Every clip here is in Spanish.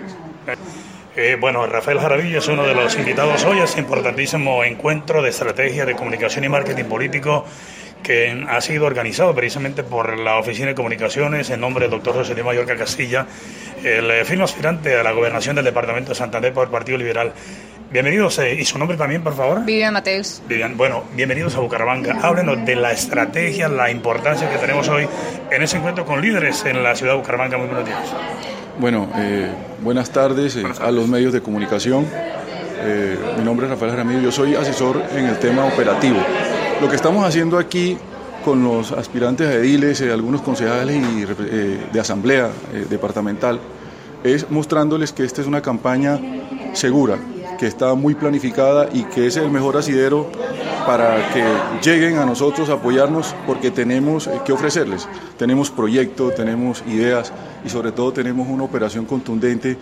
Bueno, Rafael Jaramillo es uno de los invitados hoy a este importantísimo encuentro de estrategia de comunicación y marketing político que ha sido organizado precisamente por la Oficina de Comunicaciones en nombre del doctor José Luis Mallorca Castilla, el firme aspirante a la gobernación del departamento de Santander por el Partido Liberal. Bienvenidos, y su nombre también, por favor. Vivian Mateus. Vivian, bueno, bienvenidos a Bucaramanga. Háblenos de la estrategia, la importancia que tenemos hoy en ese encuentro con líderes en la ciudad de Bucaramanga. Muy buenos días. Bueno, buenas tardes a los medios de comunicación. Mi nombre es Rafael Jaramillo, yo soy asesor en el tema operativo. Lo que estamos haciendo aquí con los aspirantes a ediles, algunos concejales y de asamblea departamental, es mostrándoles que esta es una campaña segura, que está muy planificada y que es el mejor asidero para que lleguen a nosotros a apoyarnos, porque tenemos que ofrecerles. Tenemos proyectos, tenemos ideas y sobre todo tenemos una operación contundente,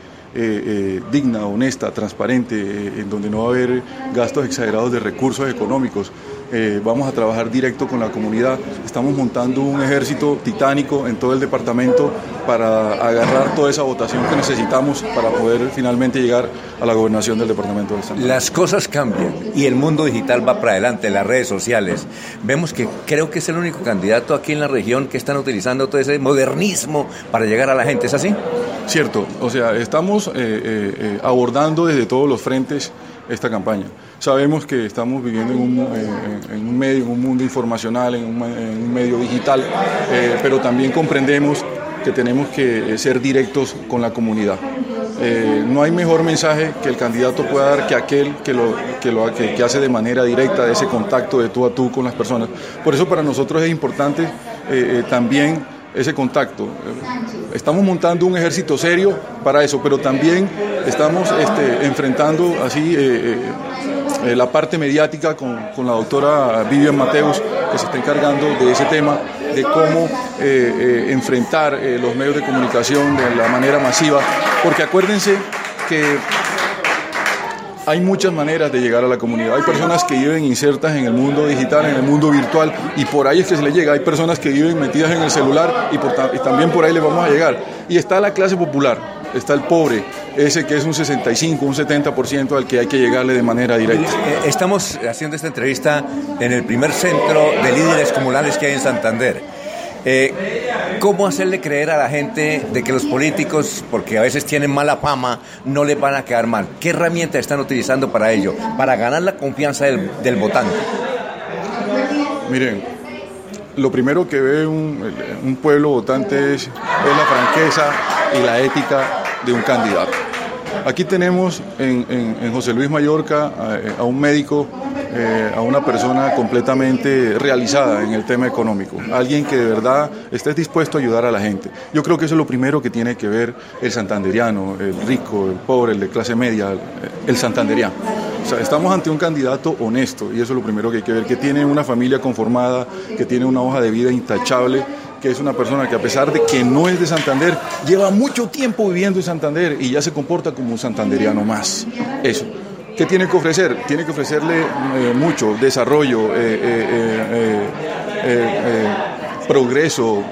digna, honesta, transparente, en donde no va a haber gastos exagerados de recursos económicos. Vamos a trabajar directo con la comunidad. Estamos montando un ejército titánico en todo el departamento para agarrar toda esa votación que necesitamos para poder finalmente llegar a la gobernación del departamento de Santander. Las cosas cambian y el mundo digital va para adelante, las redes sociales. Vemos que creo que es el único candidato aquí en la región que están utilizando todo ese modernismo para llegar a la gente. ¿Es así? Cierto, o sea, estamos abordando desde todos los frentes esta campaña. Sabemos que estamos viviendo en un medio, en un mundo informacional, en un medio digital, pero también comprendemos que tenemos que ser directos con la comunidad. No hay mejor mensaje que el candidato pueda dar que aquel que hace de manera directa, de ese contacto de tú a tú con las personas. Por eso para nosotros es importante también ese contacto. Estamos montando un ejército serio para eso, pero también estamos enfrentando así la parte mediática con la doctora Vivian Mateus, que se está encargando de ese tema, de cómo enfrentar los medios de comunicación de la manera masiva, porque acuérdense que hay muchas maneras de llegar a la comunidad. Hay personas que viven insertas en el mundo digital, en el mundo virtual, y por ahí es que se les llega. Hay personas que viven metidas en el celular y también por ahí les vamos a llegar. Y está la clase popular, está el pobre, ese que es un 65, un 70% al que hay que llegarle de manera directa. Estamos haciendo esta entrevista en el primer centro de líderes comunales que hay en Santander. ¿Cómo hacerle creer a la gente de que los políticos, porque a veces tienen mala fama, no les van a quedar mal? ¿Qué herramientas están utilizando para ello, para ganar la confianza del votante? Miren, lo primero que ve un pueblo votante es la franqueza y la ética de un candidato. Aquí tenemos en José Luis Mallorca a un médico, a una persona completamente realizada en el tema económico, alguien que de verdad esté dispuesto a ayudar a la gente. Yo creo que eso es lo primero que tiene que ver el santanderiano, el rico, el pobre, el de clase media, el santanderiano. O sea, estamos ante un candidato honesto y eso es lo primero que hay que ver, que tiene una familia conformada, que tiene una hoja de vida intachable, que es una persona que a pesar de que no es de Santander, lleva mucho tiempo viviendo en Santander y ya se comporta como un santanderiano más. Eso. ¿Qué tiene que ofrecer? Tiene que ofrecerle mucho desarrollo, progreso,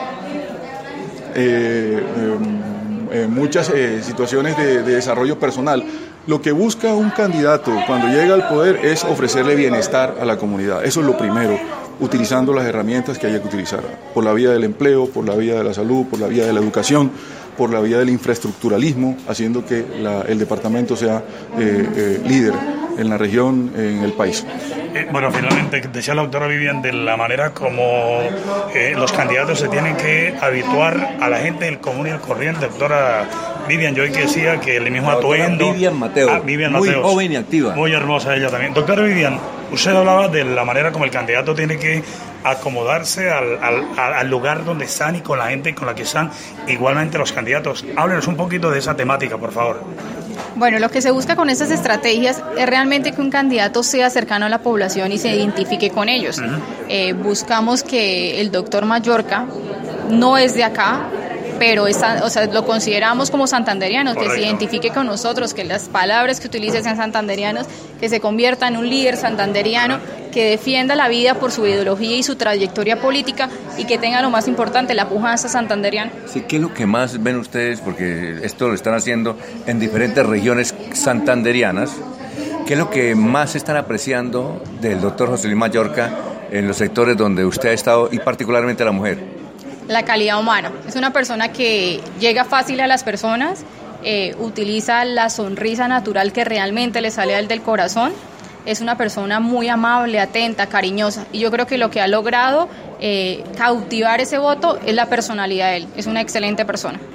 muchas situaciones de desarrollo personal. Lo que busca un candidato cuando llega al poder es ofrecerle bienestar a la comunidad. Eso es lo primero, utilizando las herramientas que haya que utilizar, por la vía del empleo, por la vía de la salud, por la vía de la educación, por la vía del infraestructuralismo, haciendo que el departamento sea líder en la región, en el país. Bueno, finalmente, decía la doctora Vivian, de la manera como los candidatos se tienen que habituar a la gente del común y el corriente. Doctora Vivian, yo hoy que decía que el mismo atuendo... Vivian Mateus, muy joven y activa. Muy hermosa ella también. Doctora Vivian, usted hablaba de la manera como el candidato tiene que acomodarse al lugar donde están y con la gente con la que están, igualmente los candidatos. Háblenos un poquito de esa temática, por favor. Bueno, lo que se busca con estas estrategias es realmente que un candidato sea cercano a la población y se identifique con ellos. Buscamos que el doctor Mallorca no es de acá, pero lo consideramos como santanderianos, Correcto. que se identifique con nosotros, que las palabras que utilice sean santanderianos, que se convierta en un líder santanderiano, que defienda la vida por su ideología y su trayectoria política y que tenga lo más importante, la pujanza santanderiana. Sí, ¿qué es lo que más ven ustedes? Porque esto lo están haciendo en diferentes regiones santanderianas. ¿Qué es lo que más están apreciando del doctor José Luis Mallorca en los sectores donde usted ha estado y particularmente la mujer? La calidad humana. Es una persona que llega fácil a las personas, utiliza la sonrisa natural que realmente le sale del corazón. Es una persona muy amable, atenta, cariñosa. Y yo creo que lo que ha logrado cautivar ese voto es la personalidad de él. Es una excelente persona.